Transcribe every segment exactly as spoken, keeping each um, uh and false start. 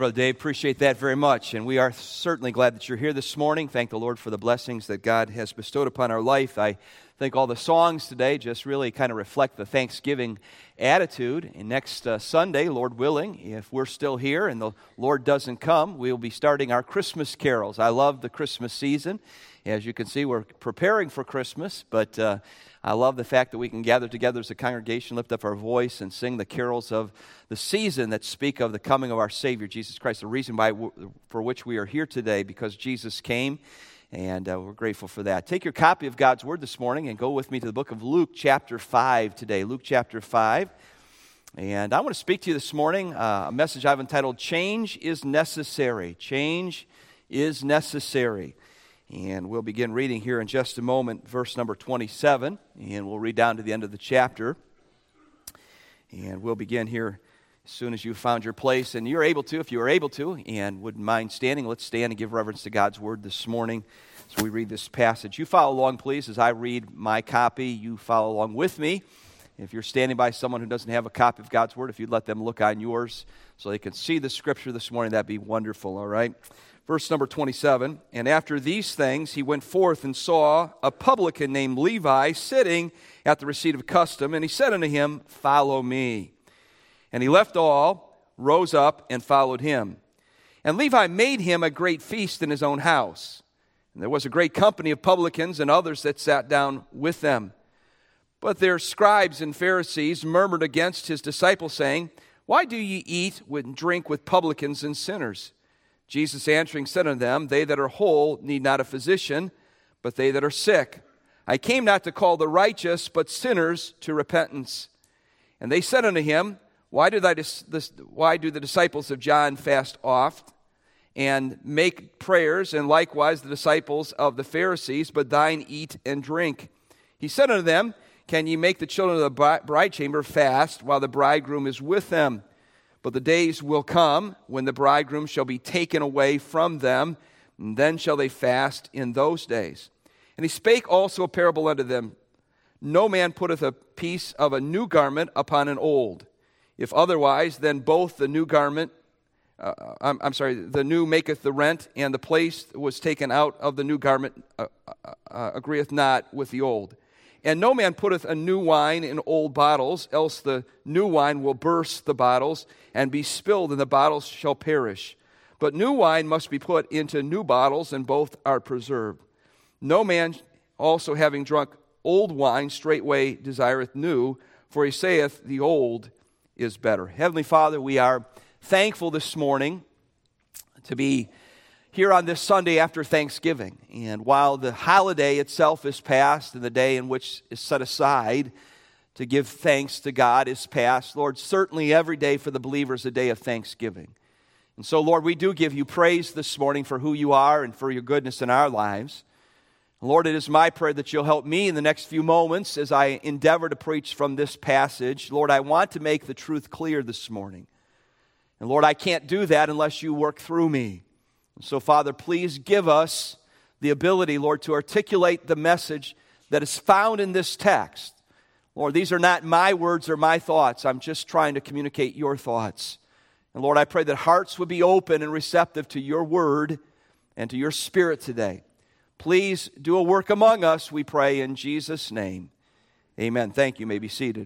Brother Dave. Appreciate that very much. And we are certainly glad that you're here this morning. Thank the Lord for the blessings that God has bestowed upon our life. I think all the songs today just really kind of reflect the Thanksgiving attitude. And next uh, Sunday, Lord willing, if we're still here and the Lord doesn't come, we'll be starting our Christmas carols. I love the Christmas season. As you can see, we're preparing for Christmas, but uh, I love the fact that we can gather together as a congregation, lift up our voice, and sing the carols of the season that speak of the coming of our Savior, Jesus Christ, the reason by for which we are here today, because Jesus came, and uh, we're grateful for that. Take your copy of God's Word this morning and go with me to the book of Luke chapter five today, Luke chapter five. And I want to speak to you this morning, uh, a message I've entitled, Change is Necessary. Change is Necessary. And we'll begin reading here in just a moment, verse number twenty-seven, and we'll read down to the end of the chapter. And we'll begin here as soon as you've found your place. And you're able to, if you are able to, and wouldn't mind standing, let's stand and give reverence to God's Word this morning as we read this passage. You follow along, please, as I read my copy. You follow along with me. If you're standing by someone who doesn't have a copy of God's Word, if you'd let them look on yours so they can see the Scripture this morning, that'd be wonderful, all right? Verse number twenty-seven, and after these things he went forth and saw a publican named Levi sitting at the receipt of custom, and he said unto him, Follow me. And he left all, rose up, and followed him. And Levi made him a great feast in his own house. And there was a great company of publicans and others that sat down with them. But their scribes and Pharisees murmured against his disciples, saying, Why do ye eat and drink with publicans and sinners? Jesus answering said unto them, They that are whole need not a physician, but they that are sick. I came not to call the righteous, but sinners to repentance. And they said unto him, Why do, thy, why do the disciples of John fast oft, and make prayers, and likewise the disciples of the Pharisees, but thine eat and drink? He said unto them, Can ye make the children of the bride chamber fast, while the bridegroom is with them? But the days will come when the bridegroom shall be taken away from them, and then shall they fast in those days. And he spake also a parable unto them. No man putteth a piece of a new garment upon an old. If otherwise, then both the new garment, uh, I'm, I'm sorry, the new maketh the rent, and the place that was taken out of the new garment uh, uh, uh, agreeth not with the old. And no man putteth a new wine in old bottles, else the new wine will burst the bottles, and be spilled, and the bottles shall perish. But new wine must be put into new bottles, and both are preserved. No man also having drunk old wine straightway desireth new, for he saith, The old is better. Heavenly Father, we are thankful this morning to be here on this Sunday after Thanksgiving. And while the holiday itself is past and the day in which is set aside to give thanks to God is past, Lord, certainly every day for the believer is a day of thanksgiving. And so, Lord, we do give you praise this morning for who you are and for your goodness in our lives. Lord, it is my prayer that you'll help me in the next few moments as I endeavor to preach from this passage. Lord, I want to make the truth clear this morning. And Lord, I can't do that unless you work through me. So, Father, please give us the ability, Lord, to articulate the message that is found in this text. Lord, these are not my words or my thoughts. I'm just trying to communicate your thoughts. And, Lord, I pray that hearts would be open and receptive to your word and to your spirit today. Please do a work among us, we pray in Jesus' name. Amen. Thank you. You may be seated.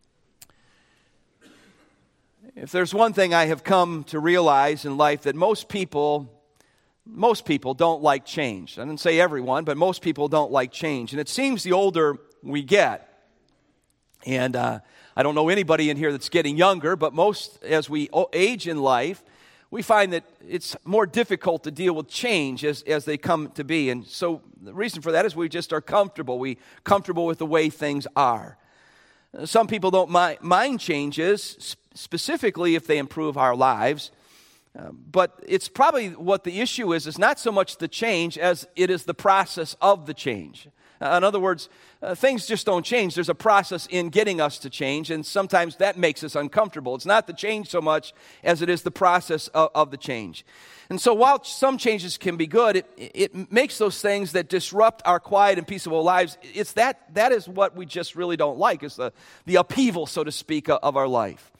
If there's one thing I have come to realize in life, that most people... Most people don't like change. I didn't say everyone, but most people don't like change. And it seems the older we get, and uh, I don't know anybody in here that's getting younger, but most, as we age in life, we find that it's more difficult to deal with change as, as they come to be. And so the reason for that is we just are comfortable. We're comfortable with the way things are. Some people don't mi- mind changes, specifically if they improve our lives. Uh, but it's probably what the issue is, is not so much the change as it is the process of the change. Uh, in other words, uh, things just don't change. There's a process in getting us to change, and sometimes that makes us uncomfortable. It's not the change so much as it is the process of, of the change. And so while some changes can be good, it, it makes those things that disrupt our quiet and peaceable lives, it's that, that is what we just really don't like, is the, the upheaval, so to speak, of our life.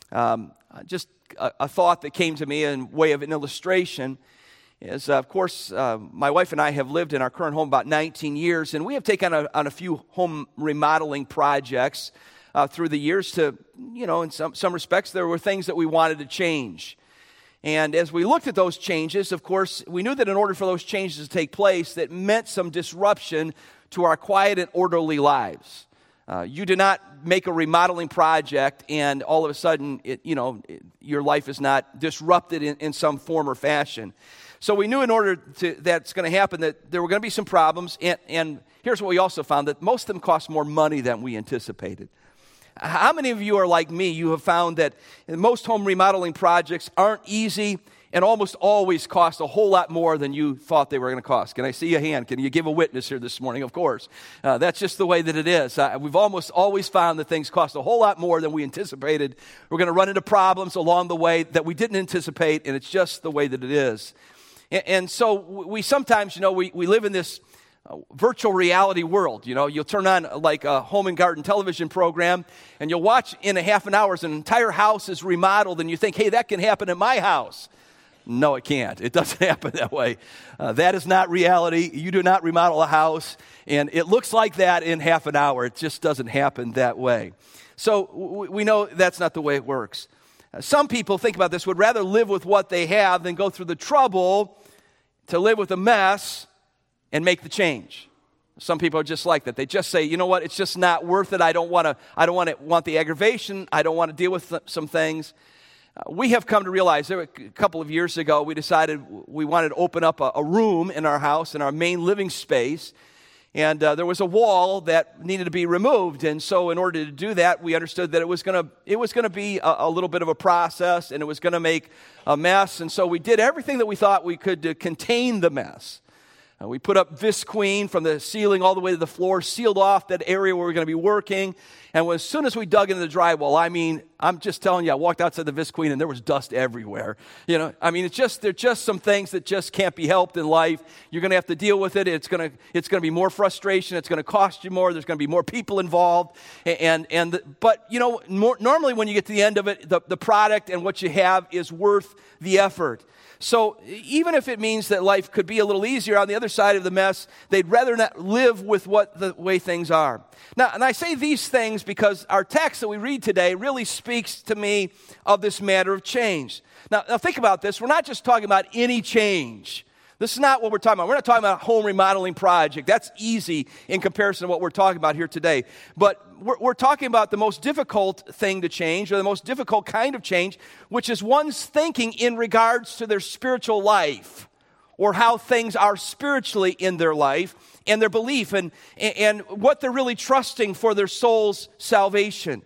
Um, just a, a thought that came to me in way of an illustration is, uh, of course, uh, my wife and I have lived in our current home about nineteen years, and we have taken on a, on a few home remodeling projects uh, through the years to, you know, in some, some respects, there were things that we wanted to change. And as we looked at those changes, of course, we knew that in order for those changes to take place, that meant some disruption to our quiet and orderly lives. Uh, you do not make a remodeling project and all of a sudden, it, you know, it, your life is not disrupted in, in some form or fashion. So we knew in order to that's going to happen that there were going to be some problems. And, and here's what we also found, that most of them cost more money than we anticipated. How many of you are like me? You have found that most home remodeling projects aren't easy and almost always cost a whole lot more than you thought they were going to cost. Can I see a hand? Can you give a witness here this morning? Of course. Uh, that's just the way that it is. Uh, we've almost always found that things cost a whole lot more than we anticipated. We're going to run into problems along the way that we didn't anticipate, and it's just the way that it is. And, and so we sometimes, you know, we, we live in this Uh, virtual reality world. You know, you'll turn on uh, like a home and garden television program and you'll watch in a half an hour as an entire house is remodeled and you think, hey, that can happen in my house. No, it can't. It doesn't happen that way. Uh, that is not reality. You do not remodel a house and it looks like that in half an hour. It just doesn't happen that way. So w- we know that's not the way it works. Uh, some people, think about this, would rather live with what they have than go through the trouble to live with a mess and make the change. Some people are just like that. They just say, you know what, it's just not worth it. I don't want to, I don't want to want the aggravation. I don't want to deal with th- some things. Uh, we have come to realize there were a couple of years ago, we decided we wanted to open up a, a room in our house, in our main living space. And uh, there was a wall that needed to be removed. And so in order to do that, we understood that it was going to it was going to be a, a little bit of a process and it was going to make a mess. And so we did everything that we thought we could to contain the mess. Uh, we put up Visqueen from the ceiling all the way to the floor, sealed off that area where we were going to be working. And as soon as we dug into the drywall, I mean, I'm just telling you, I walked outside the Visqueen and there was dust everywhere. You know, I mean, it's just there's just some things that just can't be helped in life. You're going to have to deal with it. It's going to it's going to be more frustration. It's going to cost you more. There's going to be more people involved. And and but you know, more, normally when you get to the end of it, the, the product and what you have is worth the effort. So even if it means that life could be a little easier on the other side of the mess, they'd rather not live with what the way things are. Now, and I say these things because our text that we read today really speaks to me of this matter of change. Now, now think about this. We're not just talking about any change. This is not what we're talking about. We're not talking about a home remodeling project. That's easy in comparison to what we're talking about here today. But we're, we're talking about the most difficult thing to change, or the most difficult kind of change, which is one's thinking in regards to their spiritual life, or how things are spiritually in their life, and their belief, and, and what they're really trusting for their soul's salvation.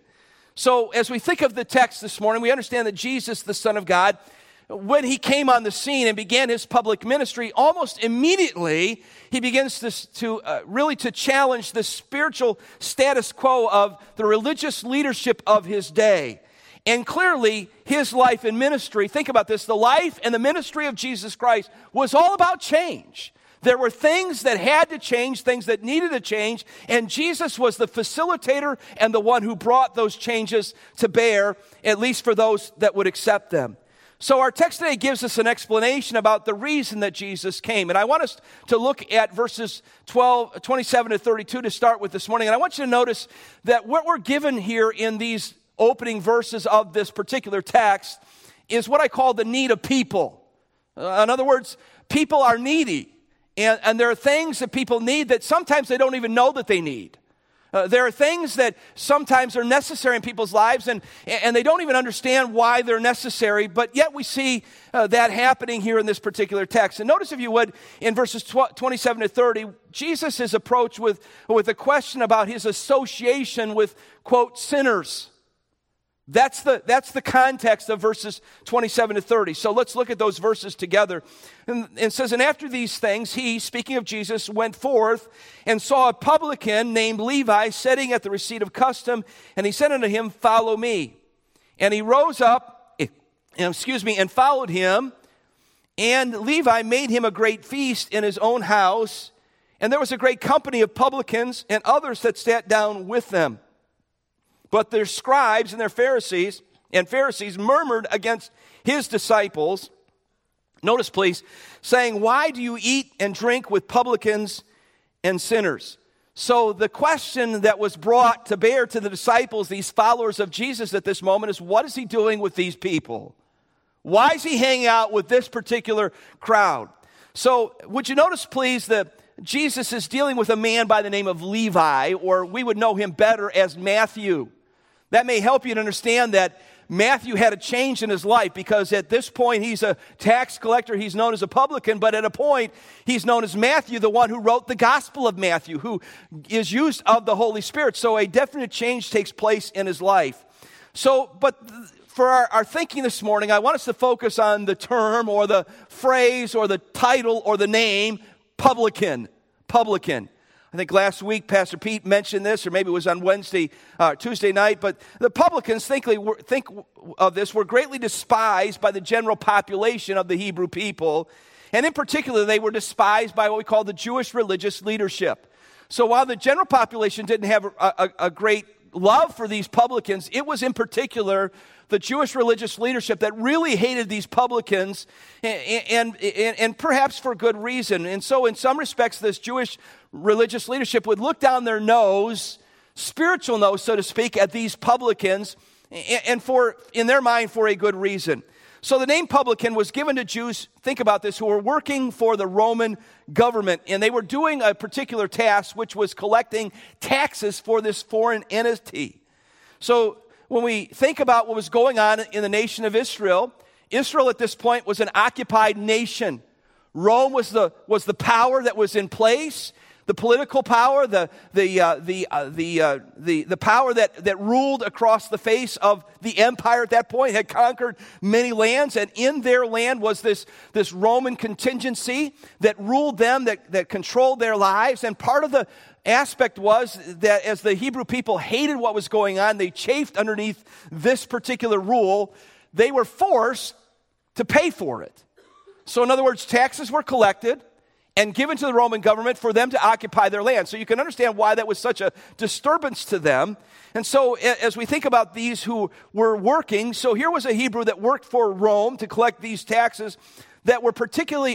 So as we think of the text this morning, we understand that Jesus, the Son of God, when he came on the scene and began his public ministry, almost immediately he begins to, to uh, really to challenge the spiritual status quo of the religious leadership of his day. And clearly, his life and ministry, think about this, the life and the ministry of Jesus Christ was all about change. There were things that had to change, things that needed to change, and Jesus was the facilitator and the one who brought those changes to bear, at least for those that would accept them. So our text today gives us an explanation about the reason that Jesus came. And I want us to look at verses twelve, twenty-seven to thirty-two to start with this morning. And I want you to notice that what we're given here in these opening verses of this particular text is what I call the need of people. Uh, in other words, people are needy. And, and there are things that people need that sometimes they don't even know that they need. Uh, there are things that sometimes are necessary in people's lives, and, and they don't even understand why they're necessary, but yet we see uh, that happening here in this particular text. And notice, if you would, in verses twenty-seven to thirty, Jesus is approached with, with a question about his association with, quote, sinners. That's the, that's the context of verses twenty-seven to thirty. So let's look at those verses together. And it says, and after these things, he, speaking of Jesus, went forth and saw a publican named Levi sitting at the receipt of custom, and he said unto him, follow me. And he rose up, excuse me, and followed him. And Levi made him a great feast in his own house. And there was a great company of publicans and others that sat down with them. But their scribes and their Pharisees and Pharisees murmured against his disciples. Notice, please, saying, "Why do you eat and drink with publicans and sinners?" So the question that was brought to bear to the disciples, these followers of Jesus at this moment, is what is he doing with these people? Why is he hanging out with this particular crowd? So would you notice, please, that Jesus is dealing with a man by the name of Levi, or we would know him better as Matthew. That may help you to understand that Matthew had a change in his life, because at this point he's a tax collector, he's known as a publican, but at a point he's known as Matthew, the one who wrote the Gospel of Matthew, who is used of the Holy Spirit. So a definite change takes place in his life. So, but for our, our thinking this morning, I want us to focus on the term or the phrase or the title or the name, publican. Publican. I think last week Pastor Pete mentioned this, or maybe it was on Wednesday, uh, Tuesday night, but the publicans, think, think of this, were greatly despised by the general population of the Hebrew people, and in particular they were despised by what we call the Jewish religious leadership. So while the general population didn't have a, a, a great love for these publicans, it was in particular the Jewish religious leadership that really hated these publicans, and, and, and, and perhaps for good reason. And so in some respects, this Jewish religious leadership would look down their nose, spiritual nose, so to speak, at these publicans, and for, in their mind, for a good reason. So the name publican was given to Jews, think about this, who were working for the Roman government, and they were doing a particular task, which was collecting taxes for this foreign entity. So when we think about what was going on in the nation of Israel, Israel at this point was an occupied nation. Rome was the, was the power that was in place, the political power, the, the, uh, the, uh, the, uh, the, the power that, that ruled across the face of the empire at that point, had conquered many lands, and in their land was this, this Roman contingency that ruled them, that, that controlled their lives. And part of the aspect was that as the Hebrew people hated what was going on, they chafed underneath this particular rule, they were forced to pay for it. So in other words, taxes were collected and given to the Roman government for them to occupy their land. So you can understand why that was such a disturbance to them. And so as we think about these who were working, so here was a Hebrew that worked for Rome to collect these taxes that were particularly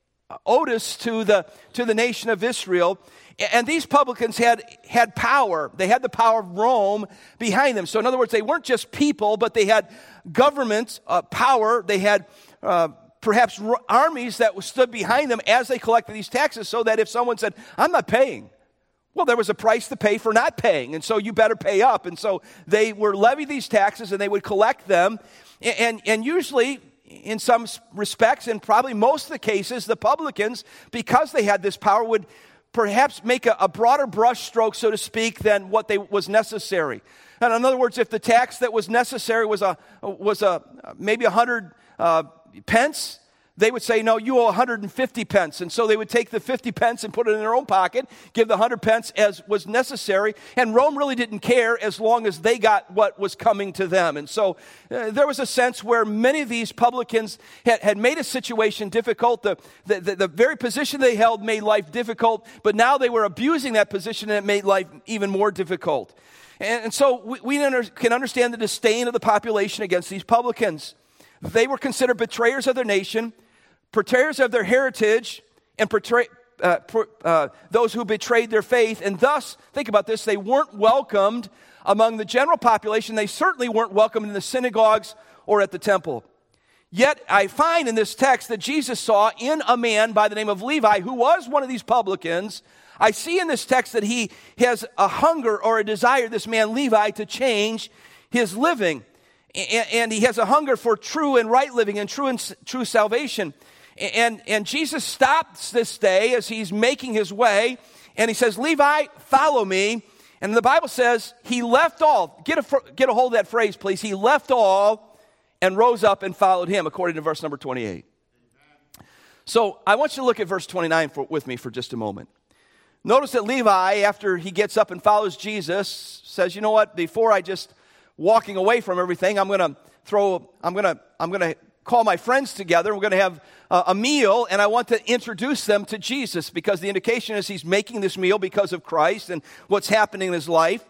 odious to the, to the nation of Israel. And these publicans had, had power. They had the power of Rome behind them. So in other words, they weren't just people, but they had government uh, power. They had uh, perhaps r- armies that stood behind them as they collected these taxes, so that if someone said, "I'm not paying," well, there was a price to pay for not paying, and so you better pay up. And so they were levy these taxes, and they would collect them. And, and, and usually, in some respects, and probably most of the cases, the publicans, because they had this power, would perhaps make a, a broader brush stroke, so to speak, than what they was necessary. And in other words, if the tax that was necessary was a was a maybe a hundred uh, pence, they would say, "No, you owe one hundred fifty pence." And so they would take the fifty pence and put it in their own pocket, give the one hundred pence as was necessary. And Rome really didn't care as long as they got what was coming to them. And so uh, there was a sense where many of these publicans had, had made a situation difficult. The, the, the, the very position they held made life difficult, but now they were abusing that position, and it made life even more difficult. And, and so we, we under, can understand the disdain of the population against these publicans. They were considered betrayers of their nation, betrayers of their heritage, and betray, uh, uh, those who betrayed their faith. And thus, think about this, they weren't welcomed among the general population. They certainly weren't welcomed in the synagogues or at the temple. Yet, I find in this text that Jesus saw in a man by the name of Levi, who was one of these publicans. I see in this text that he has a hunger or a desire, this man Levi, to change his living. And he has a hunger for true and right living and true and true salvation. And, and Jesus stops this day as he's making his way, and he says, "Levi, follow me." And the Bible says he left all. Get a, get a hold of that phrase, please. He left all and rose up and followed him, according to verse number twenty-eight. Amen. So I want you to look at verse twenty-nine for, with me for just a moment. Notice that Levi, after he gets up and follows Jesus, says, "You know what? Before I just walking away from everything, I'm going to throw, I'm going to, I'm going to call my friends together. We're going to have uh, a meal, and I want to introduce them to Jesus," because the indication is he's making this meal because of Christ and what's happening in his life.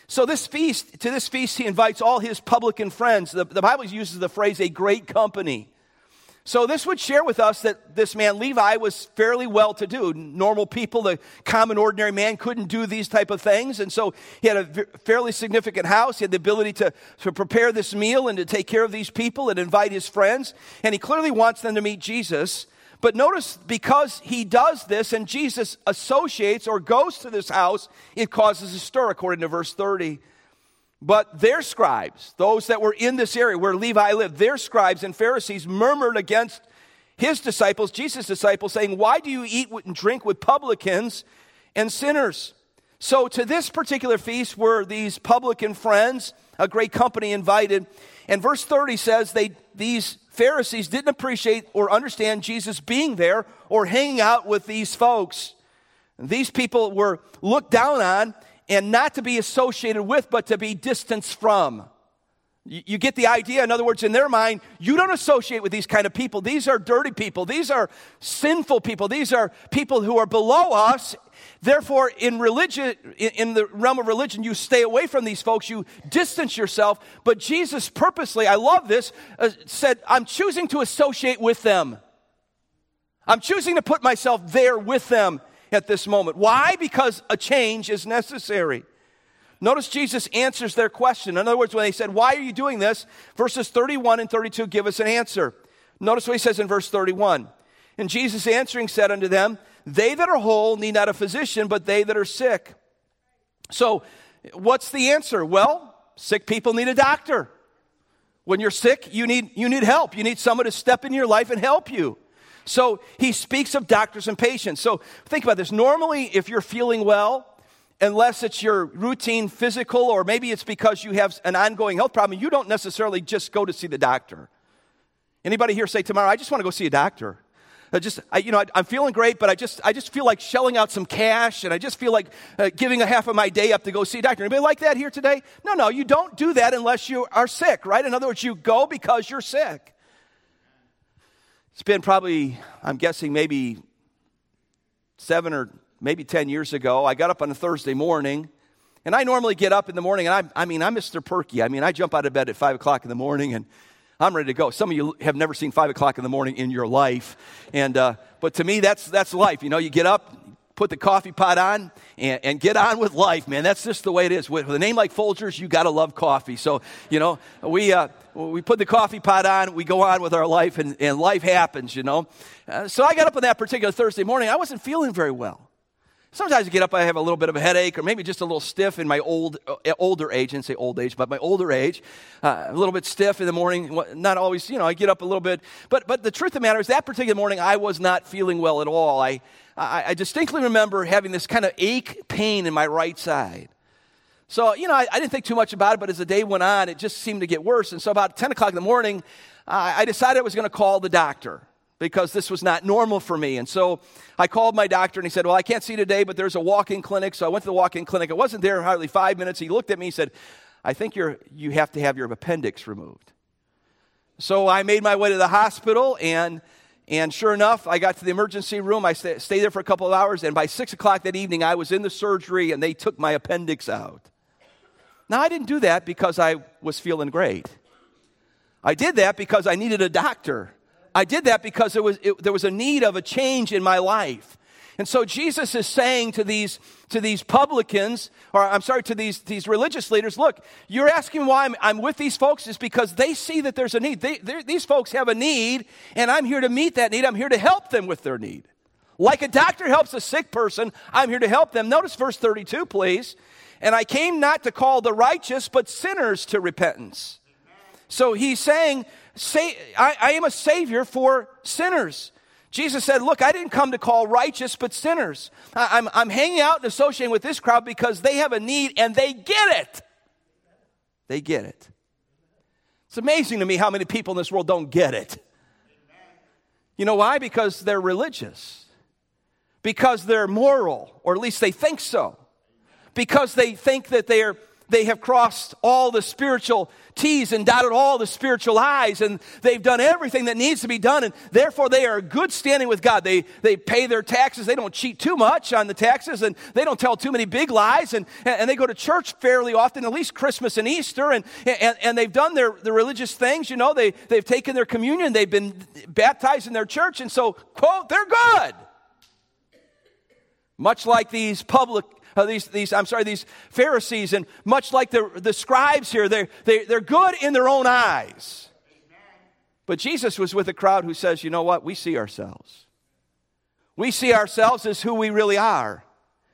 So this feast, to this feast, he invites all his publican friends. The, the Bible uses the phrase, a great company. So this would share with us that this man, Levi, was fairly well-to-do. Normal people, the common, ordinary man, couldn't do these type of things. And so he had a v- fairly significant house. He had the ability to, to prepare this meal and to take care of these people and invite his friends. And he clearly wants them to meet Jesus. But notice, because he does this and Jesus associates or goes to this house, it causes a stir, according to verse thirty. But their scribes, those that were in this area where Levi lived, their scribes and Pharisees murmured against his disciples, Jesus' disciples, saying, why do you eat and drink with publicans and sinners? So to this particular feast were these publican friends, a great company invited. And verse thirty says they these Pharisees didn't appreciate or understand Jesus being there or hanging out with these folks. These people were looked down on, and not to be associated with, but to be distanced from. You, you get the idea? In other words, in their mind, you don't associate with these kind of people. These are dirty people. These are sinful people. These are people who are below us. Therefore, in religion, in, in the realm of religion, you stay away from these folks. You distance yourself. But Jesus purposely, I love this, uh, said, I'm choosing to associate with them. I'm choosing to put myself there with them at this moment. Why? Because a change is necessary. Notice Jesus answers their question. In other words, when they said, why are you doing this? Verses thirty-one and thirty-two give us an answer. Notice what he says in verse thirty-one. And Jesus answering said unto them, they that are whole need not a physician, but they that are sick. So what's the answer? Well, sick people need a doctor. When you're sick, you need, you need help. You need someone to step in your life and help you. So he speaks of doctors and patients. So think about this. Normally, if you're feeling well, unless it's your routine physical, or maybe it's because you have an ongoing health problem, you don't necessarily just go to see the doctor. Anybody here say tomorrow, I just want to go see a doctor? I just, I, you know, I, I'm feeling great, but I just, I just feel like shelling out some cash, and I just feel like uh, giving a half of my day up to go see a doctor. Anybody like that here today? No, no, you don't do that unless you are sick, right? In other words, you go because you're sick. It's been probably, I'm guessing, maybe seven or maybe ten years ago. I got up on a Thursday morning, and I normally get up in the morning, and I, I mean, I'm Mister Perky. I mean, I jump out of bed at five o'clock in the morning, and I'm ready to go. Some of you have never seen five o'clock in the morning in your life, and uh, but to me, that's that's life. You know, you get up, put the coffee pot on, and, and get on with life, man. That's just the way it is. With, with a name like Folgers, you got to love coffee. So, you know, we uh, we put the coffee pot on, we go on with our life, and, and life happens, you know. Uh, so I got up on that particular Thursday morning. I wasn't feeling very well. Sometimes I get up, I have a little bit of a headache, or maybe just a little stiff in my old, uh, older age. I didn't say old age, but my older age. Uh, a little bit stiff in the morning. Not always, you know, I get up a little bit. But but the truth of the matter is, that particular morning, I was not feeling well at all. I I, I distinctly remember having this kind of ache pain in my right side. So, you know, I, I didn't think too much about it, but as the day went on, it just seemed to get worse. And so about ten o'clock in the morning, uh, I decided I was going to call the doctor, because this was not normal for me. And so I called my doctor, and he said, well, I can't see today, but there's a walk-in clinic. So I went to the walk-in clinic. I wasn't there hardly five minutes. He looked at me and said, I think you're, you have to have your appendix removed. So I made my way to the hospital, and and sure enough, I got to the emergency room. I stay, stayed there for a couple of hours, and by six o'clock that evening, I was in the surgery, and they took my appendix out. Now, I didn't do that because I was feeling great. I did that because I needed a doctor. I did that because there was, it, there was a need of a change in my life. And so Jesus is saying to these, to these publicans, or I'm sorry, to these, these religious leaders, look, you're asking why I'm, I'm with these folks is because they see that there's a need. They, these folks have a need, and I'm here to meet that need. I'm here to help them with their need. Like a doctor helps a sick person, I'm here to help them. Notice verse thirty-two, please. And I came not to call the righteous, but sinners to repentance. So he's saying, say, I, I am a savior for sinners. Jesus said, look, I didn't come to call righteous, but sinners. I, I'm, I'm hanging out and associating with this crowd because they have a need and they get it. They get it. It's amazing to me how many people in this world don't get it. You know why? Because they're religious. Because they're moral, or at least they think so. Because they think that they're They have crossed all the spiritual T's and dotted all the spiritual I's, and they've done everything that needs to be done, and therefore they are good standing with God. They they pay their taxes. They don't cheat too much on the taxes, and they don't tell too many big lies, and, and they go to church fairly often, at least Christmas and Easter, and, and, and they've done their, their religious things. You know, they, they've taken their communion. They've been baptized in their church, and so, quote, they're good. Much like these public Uh, these, these, I'm sorry, these Pharisees, and much like the, the scribes here, they're, they, they're good in their own eyes. Amen. But Jesus was with a crowd who says, you know what, we see ourselves. We see ourselves as who we really are.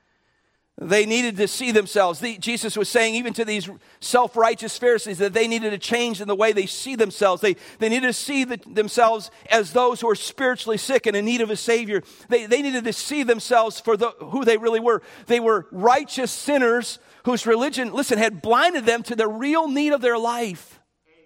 They needed to see themselves. The, Jesus was saying even to these self-righteous Pharisees that they needed to change in the way they see themselves. They, they needed to see the, themselves as those who are spiritually sick and in need of a Savior. They, they needed to see themselves for the, who they really were. They were righteous sinners whose religion, listen, had blinded them to the real need of their life.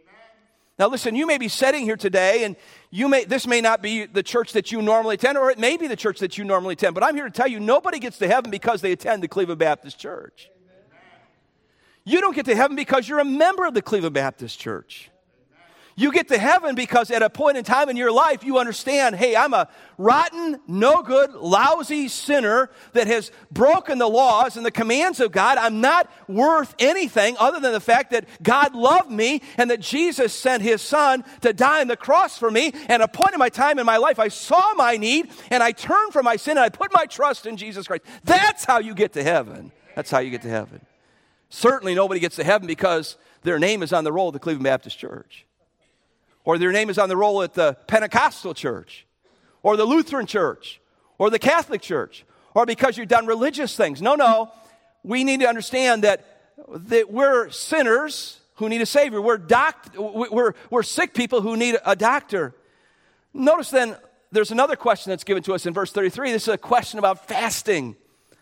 Amen. Now listen, you may be sitting here today and You may, this may not be the church that you normally attend, or it may be the church that you normally attend, but I'm here to tell you, nobody gets to heaven because they attend the Cleveland Baptist Church. Amen. You don't get to heaven because you're a member of the Cleveland Baptist Church. You get to heaven because at a point in time in your life, you understand, hey, I'm a rotten, no good, lousy sinner that has broken the laws and the commands of God. I'm not worth anything other than the fact that God loved me and that Jesus sent his son to die on the cross for me. And at a point in my time in my life, I saw my need and I turned from my sin and I put my trust in Jesus Christ. That's how you get to heaven. That's how you get to heaven. Certainly nobody gets to heaven because their name is on the roll of the Cleveland Baptist Church, or their name is on the roll at the Pentecostal church, or the Lutheran church, or the Catholic church, or because you've done religious things. No, no. We need to understand that, that we're sinners who need a Savior. We're, doc, we're, we're sick people who need a doctor. Notice then, there's another question that's given to us in verse thirty-three. This is a question about fasting.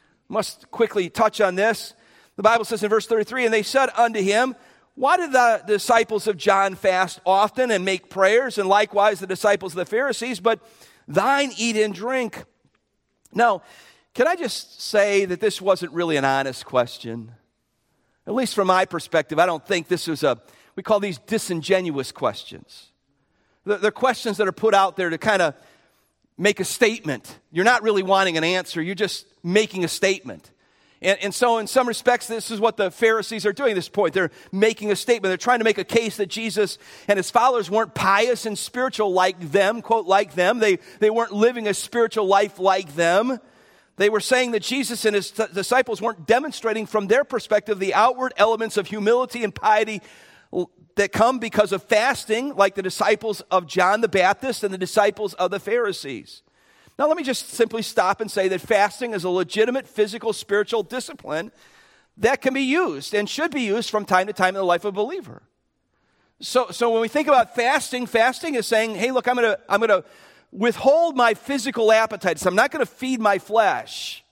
Must quickly touch on this. The Bible says in verse thirty-three, and they said unto him, why did the disciples of John fast often and make prayers, and likewise the disciples of the Pharisees, but thine eat and drink? Now, can I just say that this wasn't really an honest question? At least from my perspective, I don't think this was a, we call these disingenuous questions. They're questions that are put out there to kind of make a statement. You're not really wanting an answer, you're just making a statement. And, and so in some respects, this is what the Pharisees are doing at this point. They're making a statement. They're trying to make a case that Jesus and his followers weren't pious and spiritual like them, quote, like them. They, they weren't living a spiritual life like them. They were saying that Jesus and his t- disciples weren't demonstrating from their perspective the outward elements of humility and piety that come because of fasting, like the disciples of John the Baptist and the disciples of the Pharisees. Now, let me just simply stop and say that fasting is a legitimate physical, spiritual discipline that can be used and should be used from time to time in the life of a believer. So, so when we think about fasting, fasting is saying, hey, look, I'm going to I'm going to withhold my physical appetites. I'm not going to feed my flesh.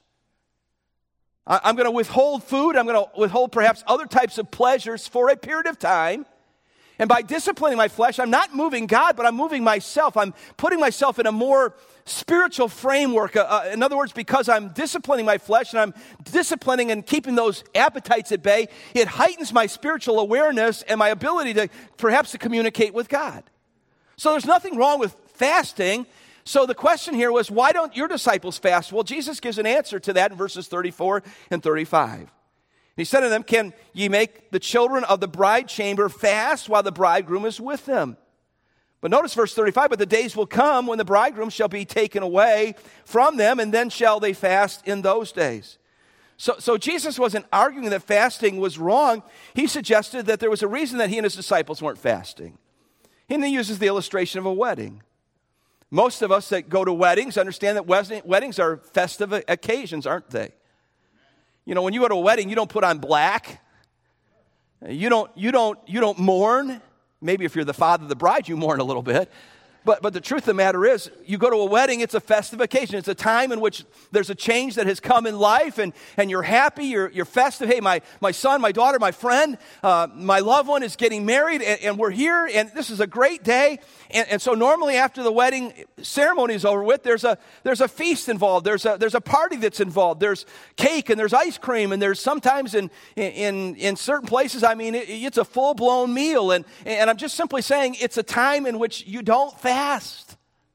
I, I'm going to withhold food. I'm going to withhold perhaps other types of pleasures for a period of time. And by disciplining my flesh, I'm not moving God, but I'm moving myself. I'm putting myself in a more spiritual framework. Uh, uh, in other words, because I'm disciplining my flesh and I'm disciplining and keeping those appetites at bay, it heightens my spiritual awareness and my ability to perhaps to communicate with God. So there's nothing wrong with fasting. So the question here was, why don't your disciples fast? Well, Jesus gives an answer to that in verses thirty-four and thirty-five. He said to them, can ye make the children of the bride chamber fast while the bridegroom is with them? But notice verse thirty-five, but the days will come when the bridegroom shall be taken away from them, and then shall they fast in those days. So, so Jesus wasn't arguing that fasting was wrong. He suggested that there was a reason that he and his disciples weren't fasting. And he uses the illustration of a wedding. Most of us that go to weddings understand that weddings are festive occasions, aren't they? You know, when you go to a wedding, you don't put on black. You don't, you don't, you don't mourn. Maybe if you're the father of the bride, you mourn a little bit. But but the truth of the matter is, you go to a wedding, it's a festive occasion. It's a time in which there's a change that has come in life, and, and you're happy, you're, you're festive. Hey, my, my son, my daughter, my friend, uh, my loved one is getting married, and, and we're here, and this is a great day. And, and so normally after the wedding ceremony is over with, there's a there's a feast involved. There's a there's a party that's involved. There's cake, and there's ice cream, and there's sometimes in in in certain places, I mean, it, it's a full-blown meal. And, and I'm just simply saying it's a time in which you don't fast.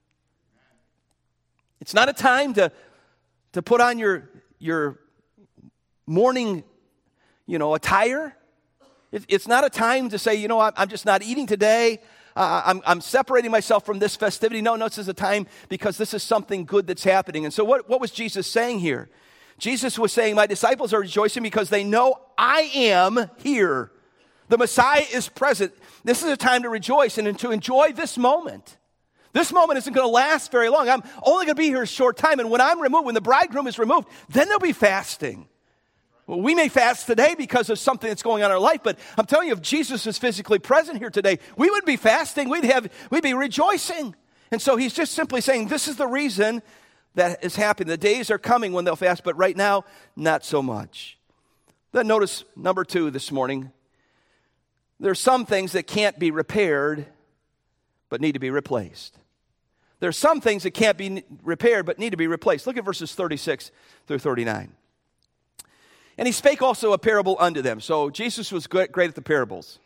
It's not a time to to put on your your morning, you know, attire. It, it's not a time to say, you know, I'm, I'm just not eating today. Uh, I'm, I'm separating myself from this festivity. No, no, this is a time because this is something good that's happening. And so what, what was Jesus saying here? Jesus was saying, my disciples are rejoicing because they know I am here. The Messiah is present. This is a time to rejoice and to enjoy this moment. This moment isn't going to last very long. I'm only going to be here a short time. And when I'm removed, when the bridegroom is removed, then there'll be fasting. Well, we may fast today because of something that's going on in our life, but I'm telling you, if Jesus is physically present here today, we would be fasting. We'd have, we'd be rejoicing. And so he's just simply saying, this is the reason that is happening. The days are coming when they'll fast, but right now, not so much. Then notice number two this morning. There's some things that can't be repaired, but need to be replaced. There's some things that can't be repaired, but need to be replaced. Look at verses thirty-six through thirty-nine. And he spake also a parable unto them. So Jesus was great at the parables.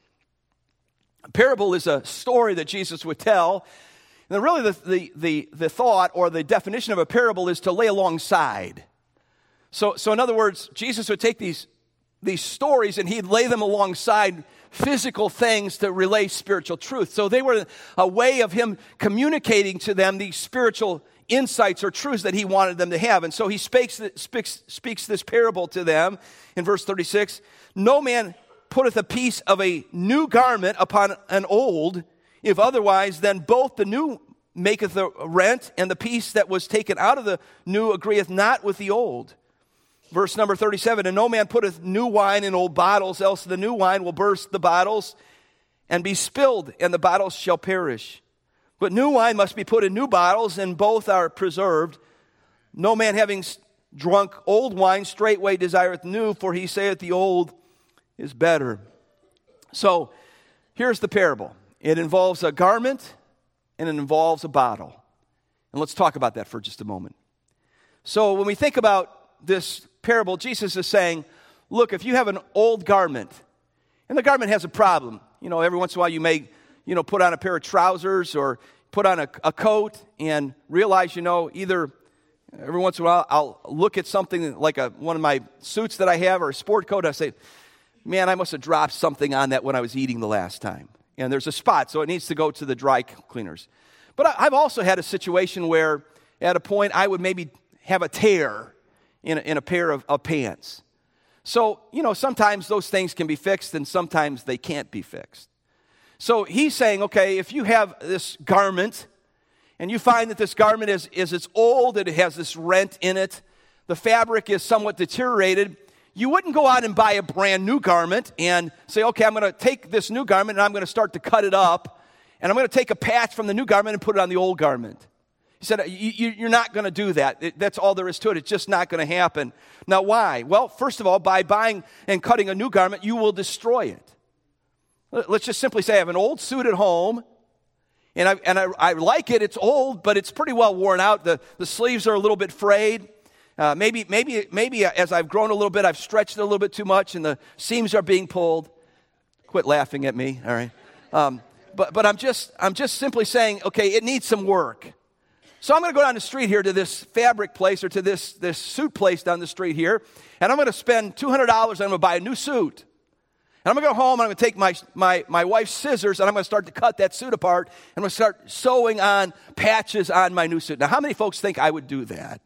A parable is a story that Jesus would tell. And really the, the, the, the thought or the definition of a parable is to lay alongside. So, so in other words, Jesus would take these, these stories and he'd lay them alongside physical things to relay spiritual truth. So they were a way of him communicating to them these spiritual insights or truths that he wanted them to have. And so he speaks, speaks, speaks this parable to them in verse thirty-six. No man putteth a piece of a new garment upon an old, if otherwise, then both the new maketh the rent, and the piece that was taken out of the new agreeth not with the old. Verse number thirty-seven, and no man putteth new wine in old bottles, else the new wine will burst the bottles and be spilled, and the bottles shall perish. But new wine must be put in new bottles, and both are preserved. No man having drunk old wine straightway desireth new, for he saith the old is better. So here's the parable. It involves a garment, and it involves a bottle. And let's talk about that for just a moment. So when we think about this parable, Jesus is saying, look, if you have an old garment, and the garment has a problem, you know, every once in a while you may, you know, put on a pair of trousers or put on a, a coat and realize, you know, either every once in a while I'll look at something like a, one of my suits that I have or a sport coat, I say, man, I must have dropped something on that when I was eating the last time. And there's a spot, so it needs to go to the dry cleaners. But I, I've also had a situation where at a point I would maybe have a tear in a, in a pair of, of pants. So, you know, sometimes those things can be fixed and sometimes they can't be fixed. So he's saying, okay, if you have this garment and you find that this garment is, is it's old, and it has this rent in it, the fabric is somewhat deteriorated, you wouldn't go out and buy a brand new garment and say, okay, I'm going to take this new garment and I'm going to start to cut it up, and I'm going to take a patch from the new garment and put it on the old garment. He said, you, you're not going to do that. It, that's all there is to it. It's just not going to happen. Now, why? Well, first of all, by buying and cutting a new garment, you will destroy it. Let's just simply say I have an old suit at home, and I and I, I like it. It's old, but it's pretty well worn out. The, the sleeves are a little bit frayed. Uh, maybe maybe maybe as I've grown a little bit, I've stretched it a little bit too much, and the seams are being pulled. Quit laughing at me, all right? Um, but but I'm just I'm just simply saying, okay, it needs some work. So I'm going to go down the street here to this fabric place or to this this suit place down the street here, and I'm going to spend two hundred dollars and I'm going to buy a new suit. And I'm going to go home, and I'm going to take my, my, my wife's scissors, and I'm going to start to cut that suit apart, and I'm going to start sewing on patches on my new suit. Now, how many folks think I would do that?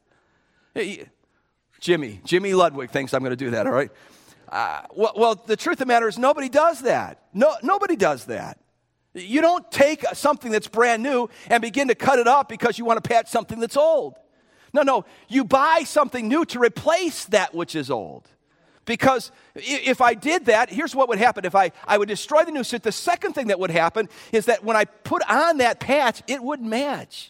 Jimmy. Jimmy Ludwig thinks I'm going to do that, all right? Uh, well, well, the truth of the matter is nobody does that. No, nobody does that. You don't take something that's brand new and begin to cut it up because you want to patch something that's old. No, no. You buy something new to replace that which is old. Because if I did that, here's what would happen. If I, I would destroy the new suit, the second thing that would happen is that when I put on that patch, it wouldn't match.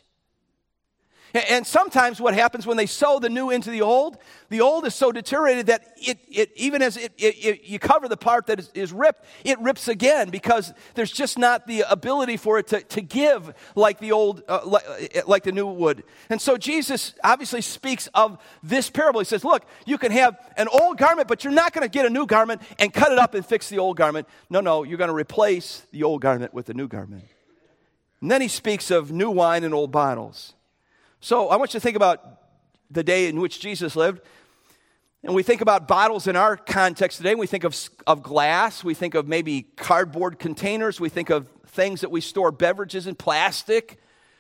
And sometimes what happens when they sew the new into the old, the old is so deteriorated that it, it even as it, it, it, you cover the part that is, is ripped, it rips again because there's just not the ability for it to, to give like the old, uh, like, like the new would. And so Jesus obviously speaks of this parable. He says, look, you can have an old garment, but you're not going to get a new garment and cut it up and fix the old garment. No, no, you're going to replace the old garment with the new garment. And then he speaks of new wine in old bottles. So I want you to think about the day in which Jesus lived. And we think about bottles in our context today. We think of, of glass. We think of maybe cardboard containers. We think of things that we store beverages in, plastic.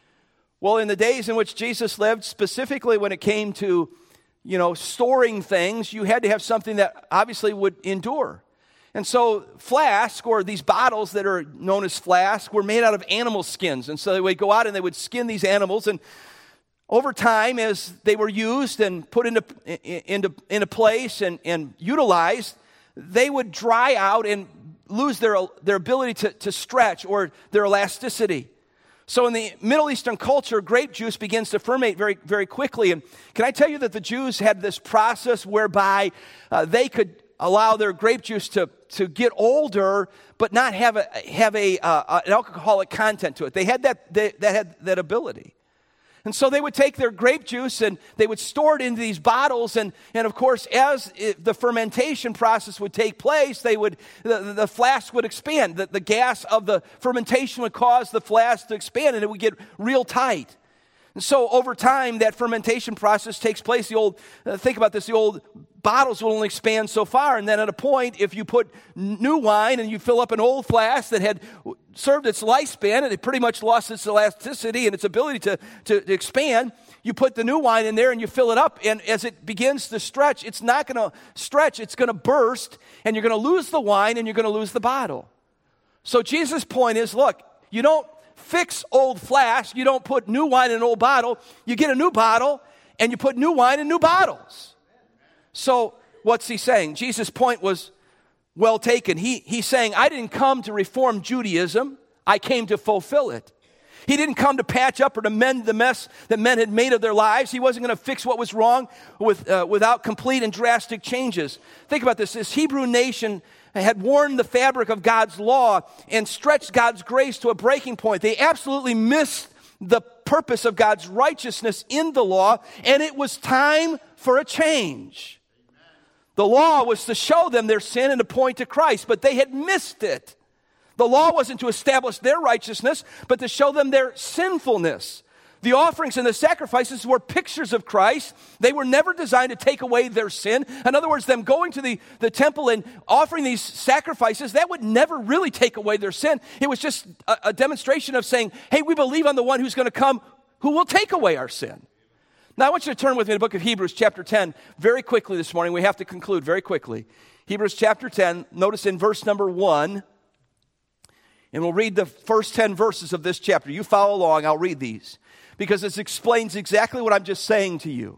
Well, in the days in which Jesus lived, specifically when it came to, you know, storing things, you had to have something that obviously would endure. And so flask, or these bottles that are known as flask, were made out of animal skins. And so they would go out and they would skin these animals, and over time, as they were used and put into, into, into place and, and utilized, they would dry out and lose their, their ability to, to stretch or their elasticity. So in the Middle Eastern culture, grape juice begins to ferment very, very quickly. And can I tell you that the Jews had this process whereby uh, they could allow their grape juice to, to get older, but not have a have a uh, an alcoholic content to it. They had that they, that had that ability. And so they would take their grape juice and they would store it into these bottles. And, and of course, as it, the fermentation process would take place, they would the, the flask would expand. The, the gas of the fermentation would cause the flask to expand, and it would get real tight. And so over time, that fermentation process takes place. The old, uh, think about this, the old bottles will only expand so far. And then at a point, if you put new wine and you fill up an old flask that had served its lifespan and it pretty much lost its elasticity and its ability to, to, to expand, you put the new wine in there and you fill it up. And as it begins to stretch, it's not going to stretch, it's going to burst, and you're going to lose the wine and you're going to lose the bottle. So Jesus' point is, look, you don't fix old flask, you don't put new wine in an old bottle, you get a new bottle and you put new wine in new bottles. So what's he saying? Jesus' point was well taken. He, he's saying, I didn't come to reform Judaism, I came to fulfill it. He didn't come to patch up or to mend the mess that men had made of their lives. He wasn't going to fix what was wrong with, uh, without complete and drastic changes. Think about this. This Hebrew nation had worn the fabric of God's law and stretched God's grace to a breaking point. They absolutely missed the purpose of God's righteousness in the law, and it was time for a change. The law was to show them their sin and to point to Christ, but they had missed it. The law wasn't to establish their righteousness, but to show them their sinfulness. The offerings and the sacrifices were pictures of Christ. They were never designed to take away their sin. In other words, them going to the, the temple and offering these sacrifices, that would never really take away their sin. It was just a, a demonstration of saying, hey, we believe on the one who's going to come who will take away our sin. Now, I want you to turn with me to the book of Hebrews chapter ten very quickly this morning. We have to conclude very quickly. Hebrews chapter ten, notice in verse number one, and we'll read the first ten verses of this chapter. You follow along, I'll read these, because this explains exactly what I'm just saying to you.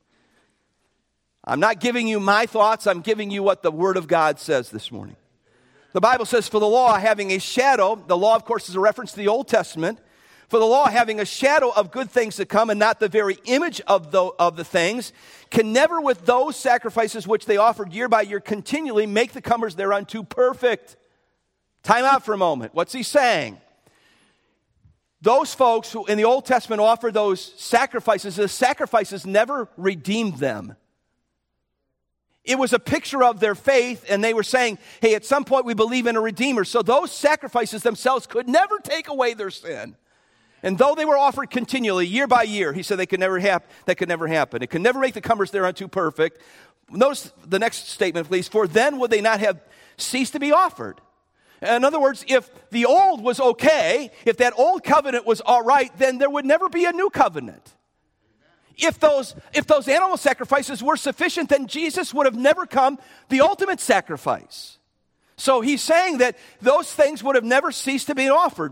I'm not giving you my thoughts, I'm giving you what the Word of God says this morning. The Bible says, for the law having a shadow, the law, of course, is a reference to the Old Testament, for the law having a shadow of good things to come and not the very image of the, of the things, can never with those sacrifices which they offered year by year continually make the comers thereunto perfect. Time out for a moment. What's he saying? Those folks who in the Old Testament offered those sacrifices, the sacrifices never redeemed them. It was a picture of their faith, and they were saying, hey, at some point we believe in a Redeemer. So those sacrifices themselves could never take away their sin. And though they were offered continually, year by year, he said they could never hap- that could never happen. It could never make the comers thereunto perfect. Notice the next statement, please. For then would they not have ceased to be offered. In other words, if the old was okay, if that old covenant was all right, then there would never be a new covenant. If those, if those animal sacrifices were sufficient, then Jesus would have never come the ultimate sacrifice. So he's saying that those things would have never ceased to be offered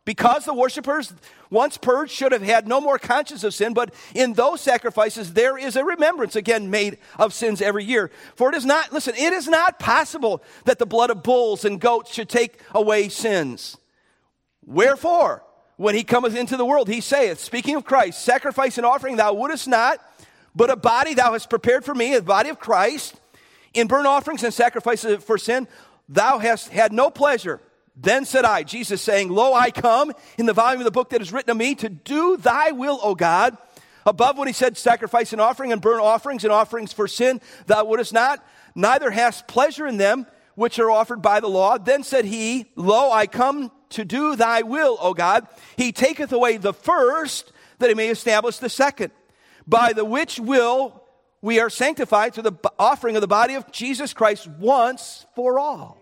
Because the worshipers, once purged, should have had no more conscience of sin, but in those sacrifices there is a remembrance, again, made of sins every year. For it is not, listen, it is not possible that the blood of bulls and goats should take away sins. Wherefore, when he cometh into the world, he saith, speaking of Christ, sacrifice and offering thou wouldest not, but a body thou hast prepared for me, the body of Christ. In burnt offerings and sacrifices for sin, thou hast had no pleasure. Then said I, Jesus saying, Lo, I come in the volume of the book that is written of me to do thy will, O God. Above what he said, sacrifice and offering and burnt offerings and offerings for sin, thou wouldest not, neither hast pleasure in them which are offered by the law. Then said he, Lo, I come to do thy will, O God. He taketh away the first, that he may establish the second. By the which will we are sanctified through the offering of the body of Jesus Christ once for all.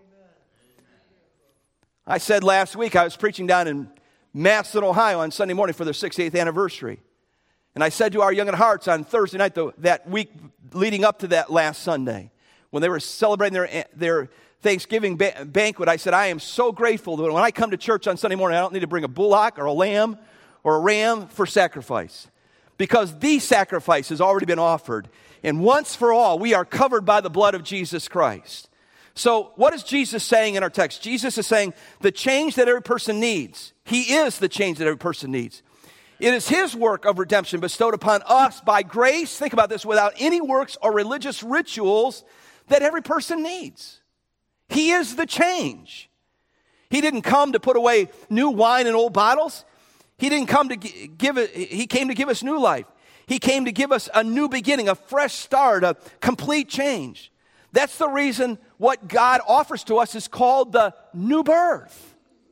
I said last week I was preaching down in Matson, Ohio on Sunday morning for their sixtieth anniversary. And I said to our young at hearts on Thursday night, the, that week leading up to that last Sunday, when they were celebrating their, their Thanksgiving ba- banquet, I said, I am so grateful that when I come to church on Sunday morning, I don't need to bring a bullock or a lamb or a ram for sacrifice. Because the sacrifice has already been offered. And once for all, we are covered by the blood of Jesus Christ. So what is Jesus saying in our text? Jesus is saying the change that every person needs. He is the change that every person needs. It is his work of redemption bestowed upon us by grace, think about this, without any works or religious rituals that every person needs. He is the change. He didn't come to put away new wine in old bottles. He didn't come to give it, he came to give us new life. He came to give us a new beginning, a fresh start, a complete change. That's the reason what God offers to us is called the new birth.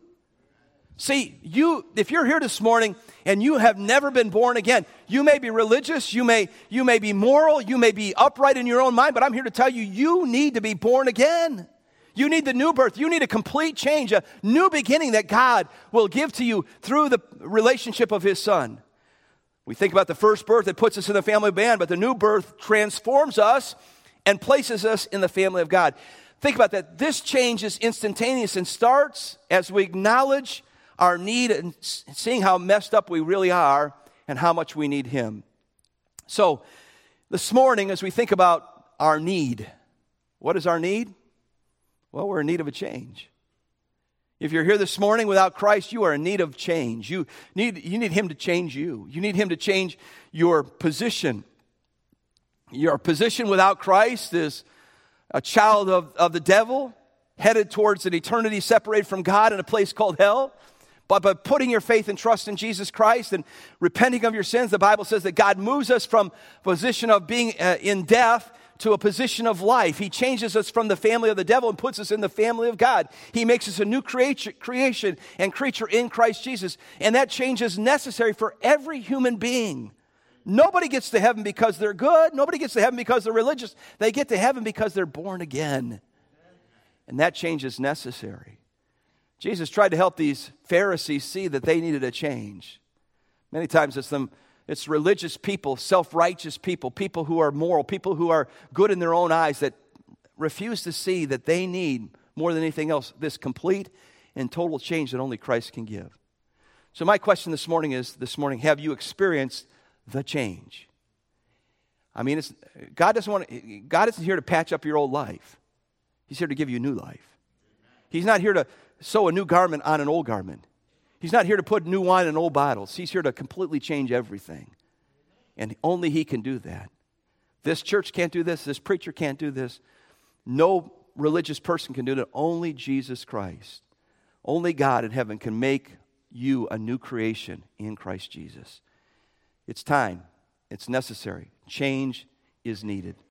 See, you, if you're here this morning and you have never been born again, you may be religious, you may, you may be moral, you may be upright in your own mind, but I'm here to tell you, you need to be born again. You need the new birth. You need a complete change, a new beginning that God will give to you through the relationship of his Son. We think about the first birth that puts us in the family of man, but the new birth transforms us and places us in the family of God. Think about that. This change is instantaneous and starts as we acknowledge our need and seeing how messed up we really are and how much we need him. So this morning, as we think about our need, what is our need? Well, we're in need of a change. If you're here this morning without Christ, you are in need of change. You need, you need him to change you. You need him to change your position. Your position without Christ is a child of, of the devil, headed towards an eternity separated from God in a place called hell. But by putting your faith and trust in Jesus Christ and repenting of your sins, the Bible says that God moves us from a position of being uh, in death to a position of life. He changes us from the family of the devil and puts us in the family of God. He makes us a new creation, creation and creature in Christ Jesus. And that change is necessary for every human being. Nobody gets to heaven because they're good. Nobody gets to heaven because they're religious. They get to heaven because they're born again. And that change is necessary. Jesus tried to help these Pharisees see that they needed a change. Many times it's them, it's religious people, self-righteous people, people who are moral, people who are good in their own eyes that refuse to see that they need, more than anything else, this complete and total change that only Christ can give. So my question this morning is, this morning, have you experienced the change? I mean, it's, God doesn't want to, God isn't here to patch up your old life. He's here to give you new life. He's not here to sew a new garment on an old garment. He's not here to put new wine in old bottles. He's here to completely change everything. And only he can do that. This church can't do this. This preacher can't do this. No religious person can do that. Only Jesus Christ. Only God in heaven can make you a new creation in Christ Jesus. It's time. It's necessary. Change is needed.